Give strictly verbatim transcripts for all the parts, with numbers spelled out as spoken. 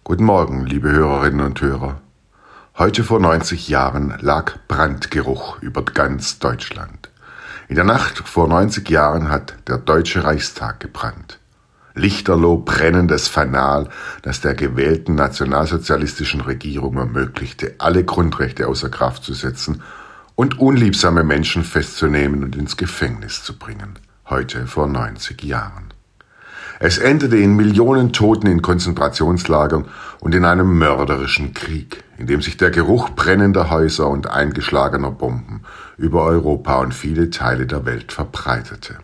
Guten Morgen, liebe Hörerinnen und Hörer. Heute vor neunzig Jahren lag Brandgeruch über ganz Deutschland. In der Nacht vor neunzig Jahren hat der Deutsche Reichstag gebrannt. Lichterloh brennendes Fanal, das der gewählten nationalsozialistischen Regierung ermöglichte, alle Grundrechte außer Kraft zu setzen und unliebsame Menschen festzunehmen und ins Gefängnis zu bringen. Heute vor neunzig Jahren. Es endete in Millionen Toten in Konzentrationslagern und in einem mörderischen Krieg, in dem sich der Geruch brennender Häuser und eingeschlagener Bomben über Europa und viele Teile der Welt verbreitete.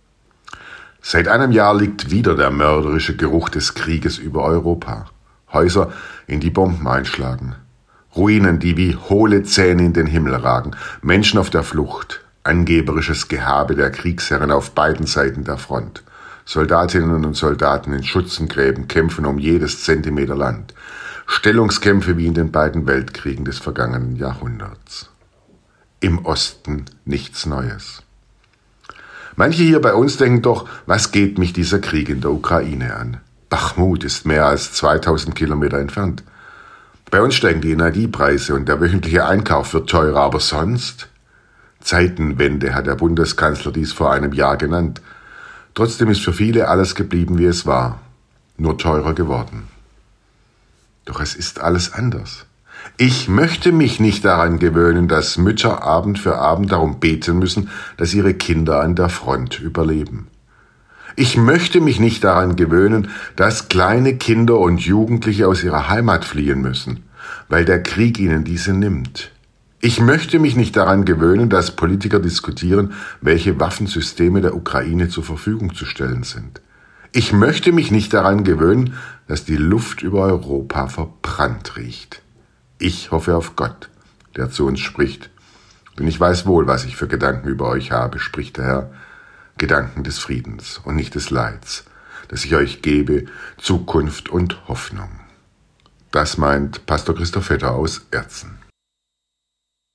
Seit einem Jahr liegt wieder der mörderische Geruch des Krieges über Europa. Häuser, in die Bomben einschlagen. Ruinen, die wie hohle Zähne in den Himmel ragen. Menschen auf der Flucht. Angeberisches Gehabe der Kriegsherren auf beiden Seiten der Front. Soldatinnen und Soldaten in Schützengräben kämpfen um jedes Zentimeter Land. Stellungskämpfe wie in den beiden Weltkriegen des vergangenen Jahrhunderts. Im Osten nichts Neues. Manche hier bei uns denken doch, was geht mich dieser Krieg in der Ukraine an? Bachmut ist mehr als zweitausend Kilometer entfernt. Bei uns steigen die Energiepreise und der wöchentliche Einkauf wird teurer, aber sonst? Zeitenwende hat der Bundeskanzler dies vor einem Jahr genannt. Trotzdem ist für viele alles geblieben, wie es war, nur teurer geworden. Doch es ist alles anders. Ich möchte mich nicht daran gewöhnen, dass Mütter Abend für Abend darum beten müssen, dass ihre Kinder an der Front überleben. Ich möchte mich nicht daran gewöhnen, dass kleine Kinder und Jugendliche aus ihrer Heimat fliehen müssen, weil der Krieg ihnen diese nimmt. Ich möchte mich nicht daran gewöhnen, dass Politiker diskutieren, welche Waffensysteme der Ukraine zur Verfügung zu stellen sind. Ich möchte mich nicht daran gewöhnen, dass die Luft über Europa verbrannt riecht. Ich hoffe auf Gott, der zu uns spricht. Denn ich weiß wohl, was ich für Gedanken über euch habe, spricht der Herr. Gedanken des Friedens und nicht des Leids, dass ich euch gebe, Zukunft und Hoffnung. Das meint Pastor Christoph Vetter aus Erzen.